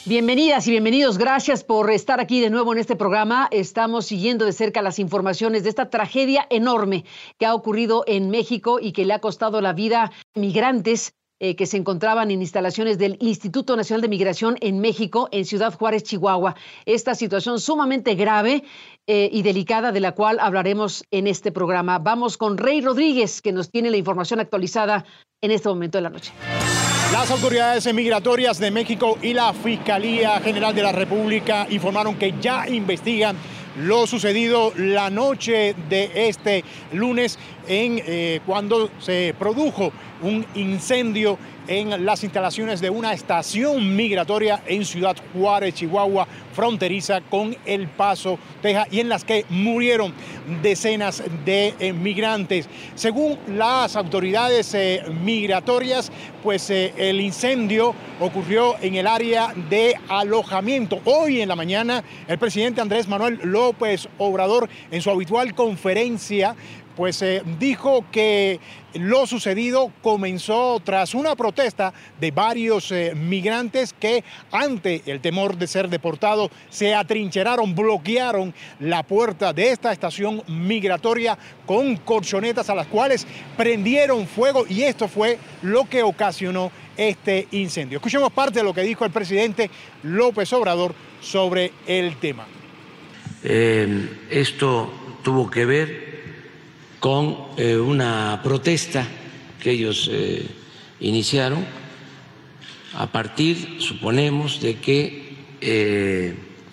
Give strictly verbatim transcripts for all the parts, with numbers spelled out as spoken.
Bienvenidas y bienvenidos. Gracias por estar aquí de nuevo en este programa. Estamos siguiendo de cerca las informaciones de esta tragedia enorme que ha ocurrido en México y que le ha costado la vida a migrantes eh, que se encontraban en instalaciones del Instituto Nacional de Migración en México, en Ciudad Juárez, Chihuahua. Esta situación sumamente grave eh, y delicada de la cual hablaremos en este programa. Vamos con Rey Rodríguez, que nos tiene la información actualizada en este momento de la noche. Las autoridades migratorias de México y la Fiscalía General de la República informaron que ya investigan lo sucedido la noche de este lunes en eh, cuando se produjo un incendio en las instalaciones de una estación migratoria en Ciudad Juárez, Chihuahua, fronteriza con El Paso, Texas, y en las que murieron decenas de eh, migrantes. Según las autoridades eh, migratorias, pues eh, el incendio ocurrió en el área de alojamiento. Hoy en la mañana, el presidente Andrés Manuel López Obrador, en su habitual conferencia, pues eh, dijo que lo sucedido comenzó tras una protesta de varios eh, migrantes que, ante el temor de ser deportados, se atrincheraron, bloquearon la puerta de esta estación migratoria con colchonetas a las cuales prendieron fuego, y esto fue lo que ocasionó este incendio. Escuchemos parte de lo que dijo el presidente López Obrador sobre el tema. Eh, esto tuvo que ver con eh, una protesta que ellos eh, iniciaron a partir, suponemos, de que eh,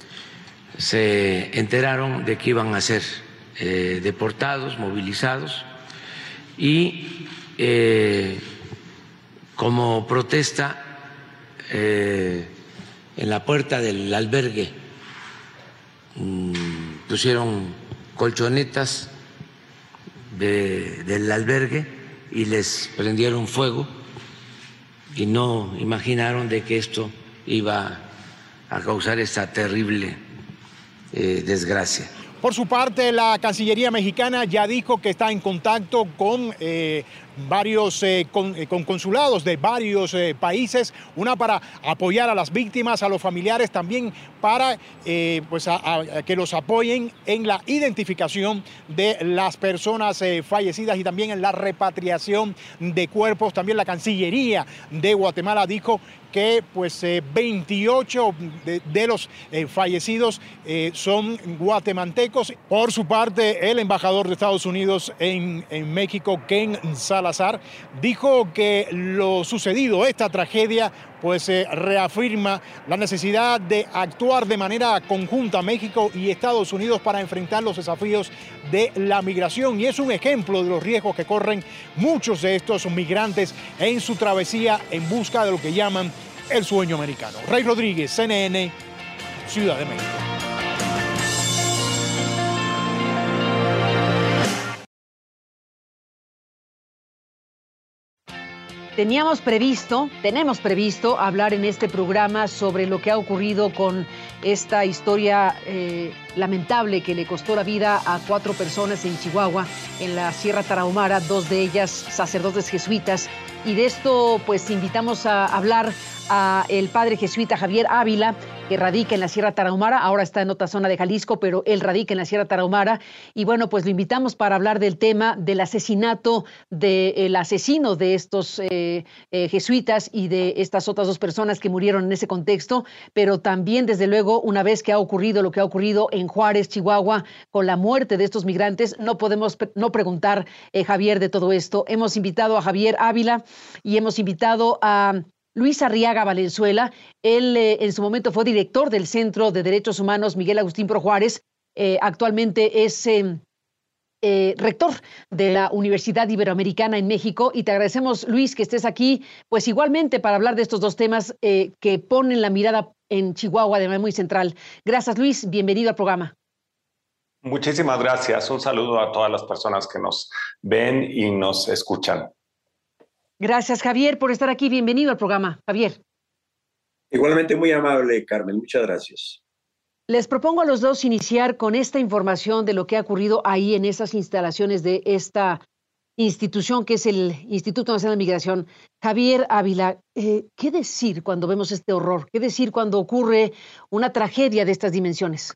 se enteraron de que iban a ser eh, deportados, movilizados, y eh, como protesta eh, en la puerta del albergue mmm, pusieron colchonetas De, del albergue y les prendieron fuego, y no imaginaron de que esto iba a causar esta terrible eh, desgracia. Por su parte, la Cancillería mexicana ya dijo que está en contacto con eh, varios eh, con, eh, con consulados de varios eh, países, una para apoyar a las víctimas, a los familiares, también para eh, pues a, a, que los apoyen en la identificación de las personas eh, fallecidas y también en la repatriación de cuerpos. También la Cancillería de Guatemala dijo que pues eh, veintiocho de, de los eh, fallecidos eh, son guatemaltecos. Por su parte, el embajador de Estados Unidos en, en México, Ken Salazar, dijo que lo sucedido, esta tragedia, pues eh, reafirma la necesidad de actuar de manera conjunta México y Estados Unidos para enfrentar los desafíos de la migración, y es un ejemplo de los riesgos que corren muchos de estos migrantes en su travesía en busca de lo que llaman el sueño americano. Rey Rodríguez, C N N, Ciudad de México. Teníamos previsto, tenemos previsto hablar en este programa sobre lo que ha ocurrido con esta historia eh, lamentable que le costó la vida a cuatro personas en Chihuahua, en la Sierra Tarahumara, dos de ellas sacerdotes jesuitas. Y de esto pues invitamos a hablar a el padre jesuita Javier Ávila, que radica en la Sierra Tarahumara, ahora está en otra zona de Jalisco, pero él radica en la Sierra Tarahumara. Y bueno, pues lo invitamos para hablar del tema del asesinato del asesino de estos eh, eh, jesuitas y de estas otras dos personas que murieron en ese contexto, pero también, desde luego, una vez que ha ocurrido lo que ha ocurrido en Juárez, Chihuahua, con la muerte de estos migrantes, no podemos no preguntar, eh, Javier, de todo esto. Hemos invitado a Javier Ávila y hemos invitado a Luis Arriaga Valenzuela. Él eh, en su momento fue director del Centro de Derechos Humanos Miguel Agustín Pro Juárez. Eh, actualmente es eh, eh, rector de la Universidad Iberoamericana en México. Y te agradecemos, Luis, que estés aquí, pues igualmente para hablar de estos dos temas eh, que ponen la mirada en Chihuahua de manera muy central. Gracias, Luis. Bienvenido al programa. Muchísimas gracias. Un saludo a todas las personas que nos ven y nos escuchan. Gracias, Javier, por estar aquí. Bienvenido al programa, Javier. Igualmente muy amable, Carmen. Muchas gracias. Les propongo a los dos iniciar con esta información de lo que ha ocurrido ahí en esas instalaciones de esta institución que es el Instituto Nacional de Migración. Javier Ávila, eh, ¿qué decir cuando vemos este horror? ¿Qué decir cuando ocurre una tragedia de estas dimensiones?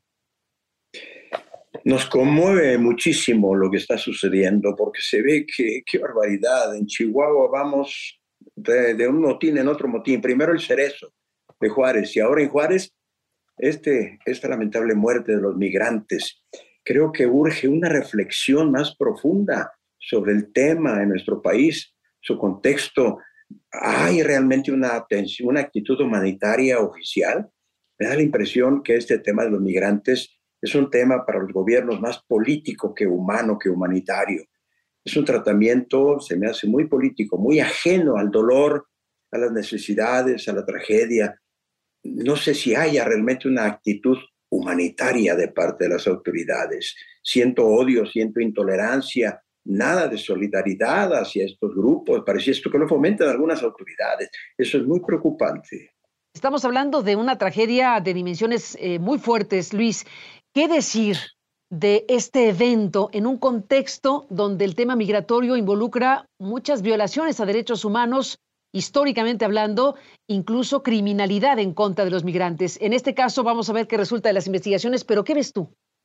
Nos conmueve muchísimo lo que está sucediendo porque se ve que, qué barbaridad. En Chihuahua vamos de, de un motín en otro motín. Primero el Cerezo de Juárez y ahora en Juárez este, esta lamentable muerte de los migrantes. Creo que urge una reflexión más profunda sobre el tema en nuestro país, su contexto. ¿Hay realmente una atención, una actitud humanitaria oficial? Me da la impresión que este tema de los migrantes es un tema para los gobiernos más político que humano, que humanitario. Es un tratamiento, se me hace muy político, muy ajeno al dolor, a las necesidades, a la tragedia. No sé si haya realmente una actitud humanitaria de parte de las autoridades. Siento odio, siento intolerancia, nada de solidaridad hacia estos grupos. Parece esto que lo fomentan algunas autoridades. Eso es muy preocupante. Estamos hablando de una tragedia de dimensiones eh, muy fuertes, Luis. ¿Qué decir de este evento en un contexto donde el tema migratorio involucra muchas violaciones a derechos humanos, históricamente hablando, incluso criminalidad en contra de los migrantes? En este caso vamos a ver qué resulta de las investigaciones, pero ¿qué ves tú?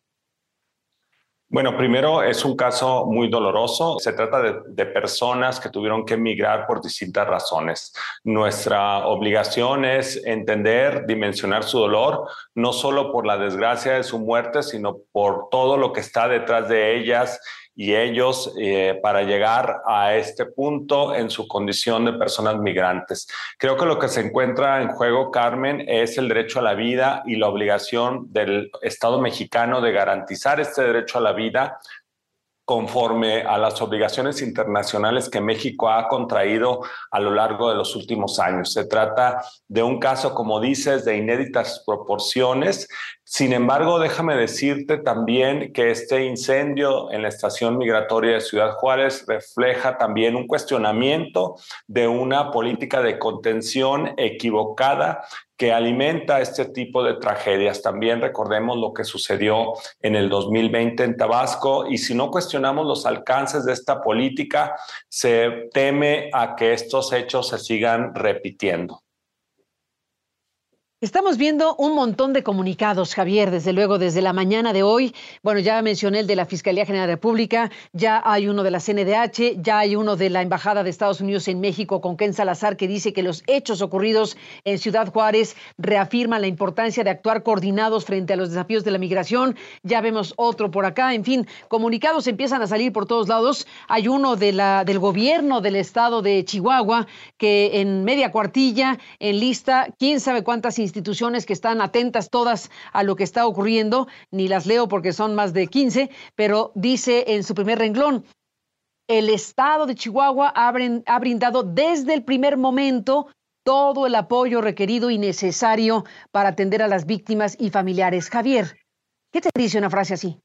Bueno, primero es un caso muy doloroso. Se trata de, de personas que tuvieron que emigrar por distintas razones. Nuestra obligación es entender, dimensionar su dolor, no solo por la desgracia de su muerte, sino por todo lo que está detrás de ellas y ellos eh, para llegar a este punto en su condición de personas migrantes. Creo que lo que se encuentra en juego, Carmen, es el derecho a la vida y la obligación del Estado mexicano de garantizar este derecho a la vida conforme a las obligaciones internacionales que México ha contraído a lo largo de los últimos años. Se trata de un caso, como dices, de inéditas proporciones. Sin embargo, déjame decirte también que este incendio en la estación migratoria de Ciudad Juárez refleja también un cuestionamiento de una política de contención equivocada que alimenta este tipo de tragedias. También recordemos lo que sucedió en el dos mil veinte en Tabasco, y si no cuestionamos los alcances de esta política, se teme a que estos hechos se sigan repitiendo. Estamos viendo un montón de comunicados, Javier, desde luego, desde la mañana de hoy. Bueno, ya mencioné el de la Fiscalía General de la República, ya hay uno de la C N D H, ya hay uno de la Embajada de Estados Unidos en México con Ken Salazar, que dice que los hechos ocurridos en Ciudad Juárez reafirman la importancia de actuar coordinados frente a los desafíos de la migración. Ya vemos otro por acá. En fin, comunicados empiezan a salir por todos lados. Hay uno de la, del gobierno del estado de Chihuahua, que en media cuartilla enlista quién sabe cuántas instituciones instituciones que están atentas todas a lo que está ocurriendo, ni las leo porque son más de quince, pero dice en su primer renglón: el estado de Chihuahua ha, ha brindado desde el primer momento todo el apoyo requerido y necesario para atender a las víctimas y familiares. Javier, ¿qué te dice una frase así?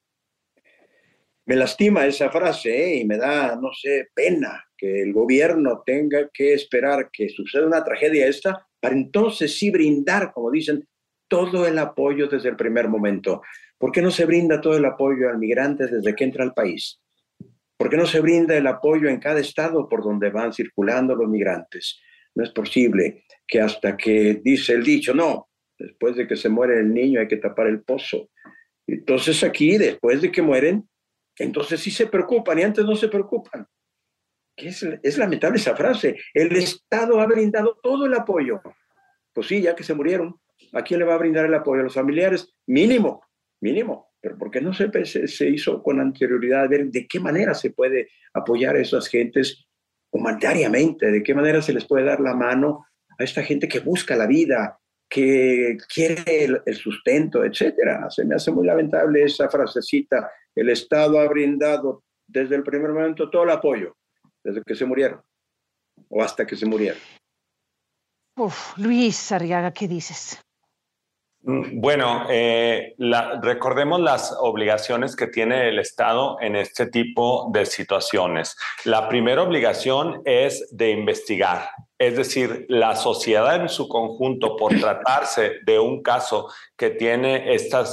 Me lastima esa frase, ¿eh? Y me da, no sé, pena que el gobierno tenga que esperar que suceda una tragedia esta para entonces sí brindar, como dicen, todo el apoyo desde el primer momento. ¿Por qué no se brinda todo el apoyo al migrante desde que entra al país? ¿Por qué no se brinda el apoyo en cada estado por donde van circulando los migrantes? No es posible que hasta que dice el dicho, no, después de que se muere el niño hay que tapar el pozo. Entonces aquí, después de que mueren, entonces sí se preocupan y antes no se preocupan. Es, es lamentable esa frase. El Estado ha brindado todo el apoyo. Pues sí, ya que se murieron, ¿a quién le va a brindar el apoyo? ¿A los familiares? Mínimo, mínimo. Pero ¿por qué no se, se, se hizo con anterioridad? A ver de qué manera se puede apoyar a esas gentes humanitariamente, de qué manera se les puede dar la mano a esta gente que busca la vida, que quiere el, el sustento, etcétera. Se me hace muy lamentable esa frasecita. El Estado ha brindado desde el primer momento todo el apoyo, desde que se murieron o hasta que se murieron. Uf, Luis Arriaga, ¿qué dices? Bueno, eh, la, recordemos las obligaciones que tiene el Estado en este tipo de situaciones. La primera obligación es de investigar, es decir, la sociedad en su conjunto, por tratarse de un caso que tiene estas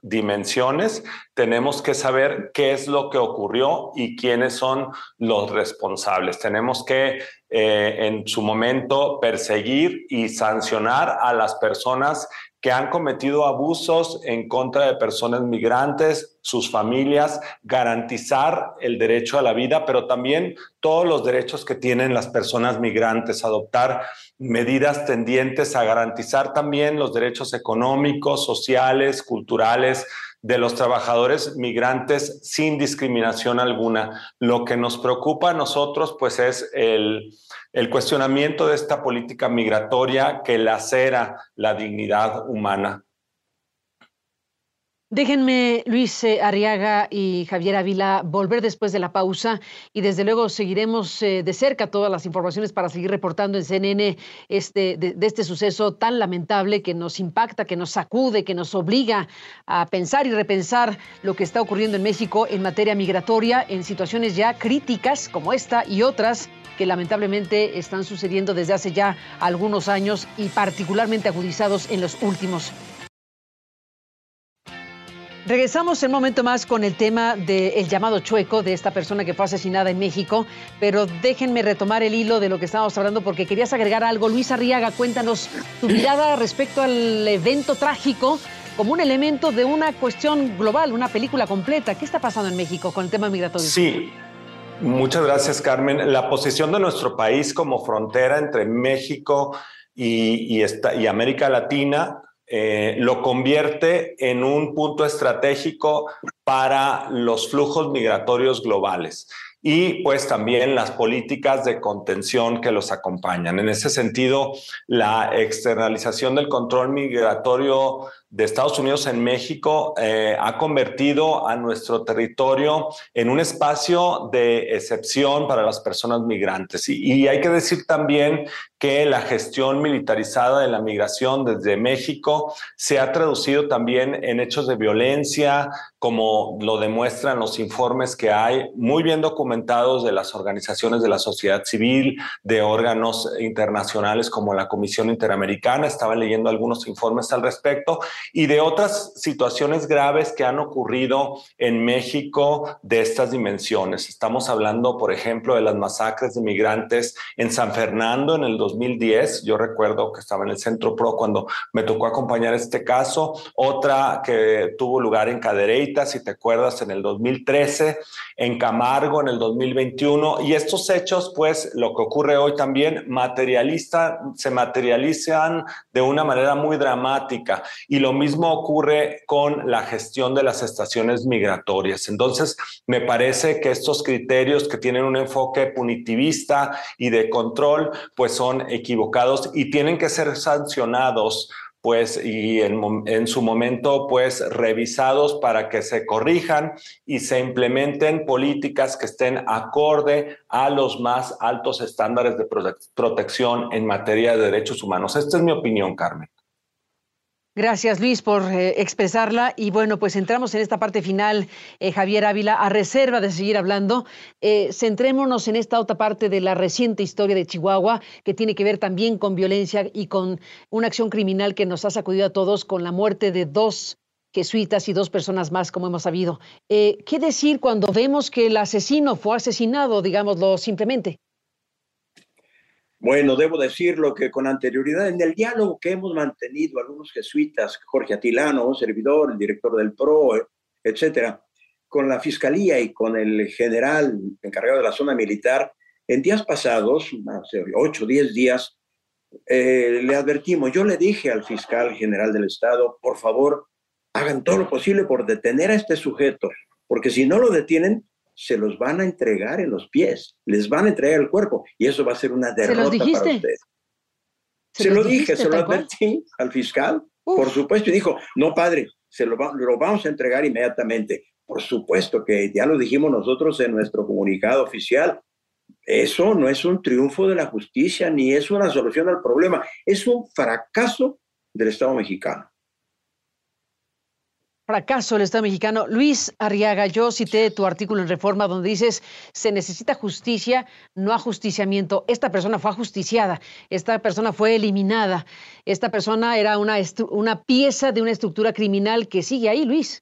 dimensiones, tenemos que saber qué es lo que ocurrió y quiénes son los responsables. Tenemos que, eh, en su momento, perseguir y sancionar a las personas que han cometido abusos en contra de personas migrantes, sus familias, garantizar el derecho a la vida, pero también todos los derechos que tienen las personas migrantes, adoptar medidas tendientes a garantizar también los derechos económicos, sociales, culturales de los trabajadores migrantes sin discriminación alguna. Lo que nos preocupa a nosotros, pues, es el, el cuestionamiento de esta política migratoria que lacera la dignidad humana. Déjenme, Luis eh, Arriaga y Javier Ávila, volver después de la pausa y desde luego seguiremos eh, de cerca todas las informaciones para seguir reportando en C N N este, de, de este suceso tan lamentable que nos impacta, que nos sacude, que nos obliga a pensar y repensar lo que está ocurriendo en México en materia migratoria, en situaciones ya críticas como esta y otras que lamentablemente están sucediendo desde hace ya algunos años y particularmente agudizados en los últimos. Regresamos en un momento más con el tema del llamado chueco de esta persona que fue asesinada en México, pero déjenme retomar el hilo de lo que estábamos hablando porque querías agregar algo. Luis Arriaga, cuéntanos tu mirada respecto al evento trágico como un elemento de una cuestión global, una película completa. ¿Qué está pasando en México con el tema migratorio? Sí, muchas gracias, Carmen. La posición de nuestro país como frontera entre México y, y, esta, y América Latina Eh, lo convierte en un punto estratégico para los flujos migratorios globales y pues también las políticas de contención que los acompañan. En ese sentido, la externalización del control migratorio de Estados Unidos en México eh, ha convertido a nuestro territorio en un espacio de excepción para las personas migrantes. Y, y hay que decir también que la gestión militarizada de la migración desde México se ha traducido también en hechos de violencia, como lo demuestran los informes que hay muy bien documentados de las organizaciones de la sociedad civil, de órganos internacionales como la Comisión Interamericana. Estaba leyendo algunos informes al respecto, y de otras situaciones graves que han ocurrido en México de estas dimensiones. Estamos hablando, por ejemplo, de las masacres de migrantes en San Fernando en el dos mil diez. Yo recuerdo que estaba en el Centro Pro cuando me tocó acompañar este caso. Otra que tuvo lugar en Cadereyta, si te acuerdas, en el dos mil trece, en Camargo en el dos mil veintiuno. Y estos hechos, pues, lo que ocurre hoy también, materialista, se materializan de una manera muy dramática. Y lo mismo ocurre con la gestión de las estaciones migratorias. Entonces, me parece que estos criterios que tienen un enfoque punitivista y de control, pues son equivocados y tienen que ser sancionados, pues, y en, en su momento, pues, revisados para que se corrijan y se implementen políticas que estén acorde a los más altos estándares de prote- protección en materia de derechos humanos. Esta es mi opinión, Carmen. Gracias, Luis, por eh, expresarla. Y bueno, pues entramos en esta parte final, eh, Javier Ávila, a reserva de seguir hablando. Eh, centrémonos en esta otra parte de la reciente historia de Chihuahua, que tiene que ver también con violencia y con una acción criminal que nos ha sacudido a todos con la muerte de dos jesuitas y dos personas más, como hemos sabido. Eh, ¿Qué decir cuando vemos que el asesino fue asesinado, digámoslo simplemente? Bueno, debo decirlo que con anterioridad, en el diálogo que hemos mantenido algunos jesuitas, Jorge Atilano, un servidor, el director del P R O, etcétera, con la Fiscalía y con el general encargado de la zona militar, en días pasados, hace ocho o diez días, eh, le advertimos, yo le dije al fiscal general del Estado, por favor, hagan todo lo posible por detener a este sujeto, porque si no lo detienen, se los van a entregar en los pies, les van a entregar el cuerpo, y eso va a ser una derrota para ustedes. Se, se lo dije, se lo advertí al fiscal, Uf. por supuesto, y dijo, no, padre, se lo, va, lo vamos a entregar inmediatamente. Por supuesto que ya lo dijimos nosotros en nuestro comunicado oficial, eso no es un triunfo de la justicia, ni es una solución al problema, es un fracaso del Estado mexicano. Fracaso del Estado mexicano. Luis Arriaga, yo cité tu artículo en Reforma donde dices se necesita justicia, no ajusticiamiento. Esta persona fue ajusticiada, esta persona fue eliminada, esta persona era una, una pieza de una estructura criminal que sigue ahí, Luis.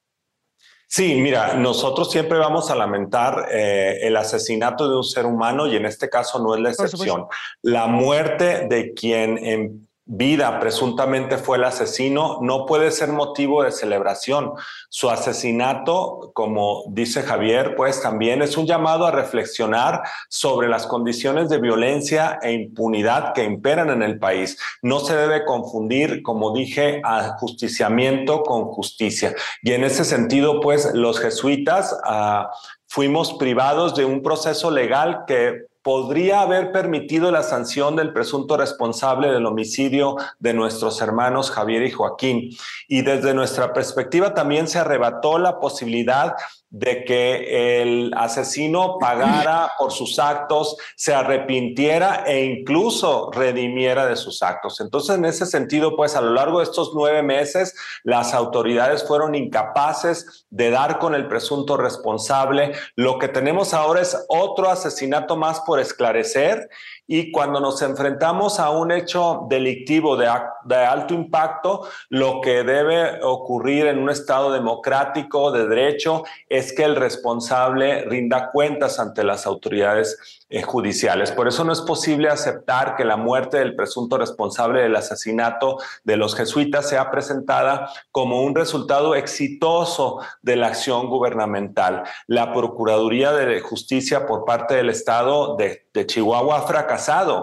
Sí, mira, nosotros siempre vamos a lamentar eh, el asesinato de un ser humano y en este caso no es la excepción. La muerte de quien en vida presuntamente fue el asesino no puede ser motivo de celebración. Su asesinato, como dice Javier, pues también es un llamado a reflexionar sobre las condiciones de violencia e impunidad que imperan en el país. No se debe confundir, como dije, ajusticiamiento con justicia. Y en ese sentido, pues los jesuitas uh, fuimos privados de un proceso legal que podría haber permitido la sanción del presunto responsable del homicidio de nuestros hermanos Javier y Joaquín. Y desde nuestra perspectiva también se arrebató la posibilidad de que el asesino pagara por sus actos, se arrepintiera e incluso redimiera de sus actos. Entonces, en ese sentido, pues a lo largo de estos nueve meses, las autoridades fueron incapaces de dar con el presunto responsable. Lo que tenemos ahora es otro asesinato más por esclarecer, y cuando nos enfrentamos a un hecho delictivo de, de alto impacto, lo que debe ocurrir en un Estado democrático de derecho es que el responsable rinda cuentas ante las autoridades eh, judiciales. Por eso no es posible aceptar que la muerte del presunto responsable del asesinato de los jesuitas sea presentada como un resultado exitoso de la acción gubernamental. La Procuraduría de Justicia por parte del Estado de, de Chihuahua ha fracasado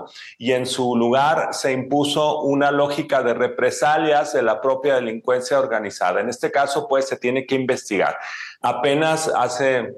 y en su lugar se impuso una lógica de represalias de la propia delincuencia organizada. En este caso, pues, se tiene que investigar. Apenas hace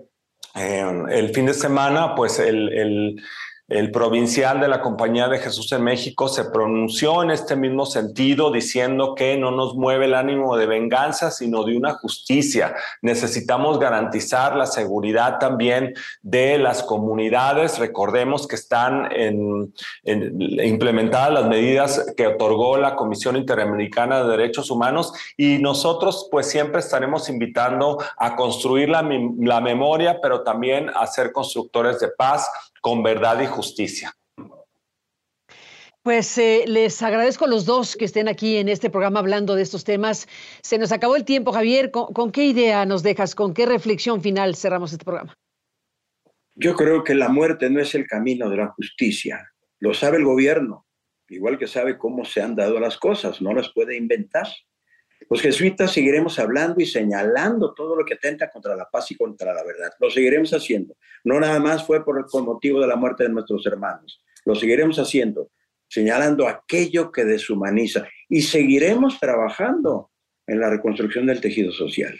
eh, el fin de semana, pues, el, el El provincial de la Compañía de Jesús en México se pronunció en este mismo sentido, diciendo que no nos mueve el ánimo de venganza, sino de una justicia. Necesitamos garantizar la seguridad también de las comunidades. Recordemos que están en, en, implementadas las medidas que otorgó la Comisión Interamericana de Derechos Humanos, y nosotros pues siempre estaremos invitando a construir la, la memoria, pero también a ser constructores de paz con verdad y justicia. Pues eh, les agradezco a los dos que estén aquí en este programa hablando de estos temas. Se nos acabó el tiempo, Javier. ¿Con, con qué idea nos dejas? ¿Con qué reflexión final cerramos este programa? Yo creo que la muerte no es el camino de la justicia. Lo sabe el gobierno, igual que sabe cómo se han dado las cosas, no las puede inventar. Los jesuitas seguiremos hablando y señalando todo lo que atenta contra la paz y contra la verdad. Lo seguiremos haciendo. No nada más fue por, por motivo de la muerte de nuestros hermanos. Lo seguiremos haciendo, señalando aquello que deshumaniza. Y seguiremos trabajando en la reconstrucción del tejido social.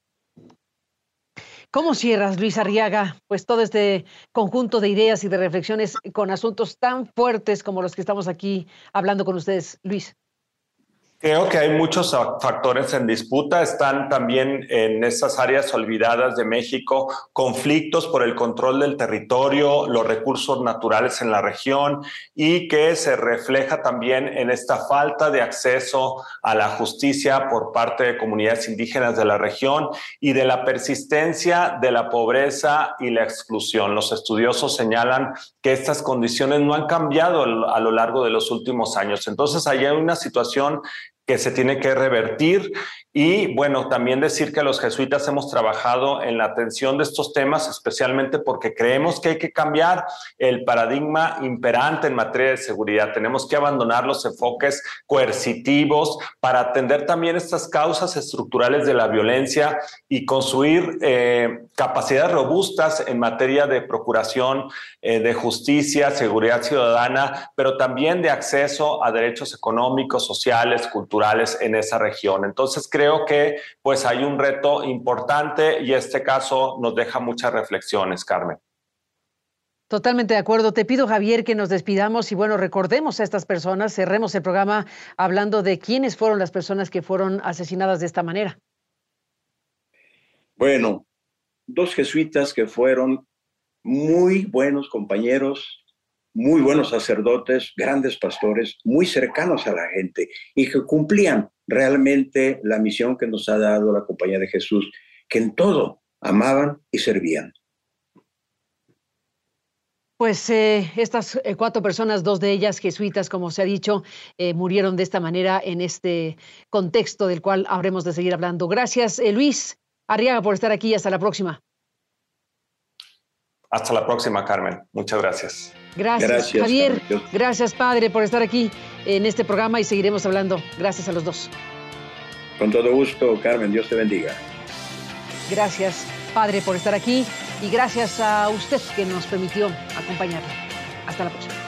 ¿Cómo cierras, Luis Arriaga, pues todo este conjunto de ideas y de reflexiones con asuntos tan fuertes como los que estamos aquí hablando con ustedes, Luis? Creo que hay muchos factores en disputa. Están también en esas áreas olvidadas de México conflictos por el control del territorio, los recursos naturales en la región, y que se refleja también en esta falta de acceso a la justicia por parte de comunidades indígenas de la región y de la persistencia de la pobreza y la exclusión. Los estudiosos señalan que estas condiciones no han cambiado a lo largo de los últimos años. Entonces, ahí hay una situación que se tiene que revertir. Y bueno, también decir que los jesuitas hemos trabajado en la atención de estos temas, especialmente porque creemos que hay que cambiar el paradigma imperante en materia de seguridad. Tenemos que abandonar los enfoques coercitivos para atender también estas causas estructurales de la violencia y construir eh, capacidades robustas en materia de procuración eh, de justicia, seguridad ciudadana, pero también de acceso a derechos económicos, sociales, culturales en esa región. Entonces, creo Creo que pues hay un reto importante y este caso nos deja muchas reflexiones, Carmen. Totalmente de acuerdo. Te pido, Javier, que nos despidamos y bueno, recordemos a estas personas, cerremos el programa hablando de quiénes fueron las personas que fueron asesinadas de esta manera. Bueno, dos jesuitas que fueron muy buenos compañeros, muy buenos sacerdotes, grandes pastores, muy cercanos a la gente y que cumplían realmente la misión que nos ha dado la Compañía de Jesús, que en todo amaban y servían. Pues eh, estas eh, cuatro personas, dos de ellas jesuitas, como se ha dicho, eh, murieron de esta manera en este contexto del cual habremos de seguir hablando. Gracias, eh, Luis Arriaga, por estar aquí. Hasta la próxima. Hasta la próxima, Carmen. Muchas gracias. Gracias, Gracias, Javier. Carmen. Gracias, padre, por estar aquí en este programa y seguiremos hablando. Gracias a los dos. Con todo gusto, Carmen. Dios te bendiga. Gracias, padre, por estar aquí y gracias a usted que nos permitió acompañarlo. Hasta la próxima.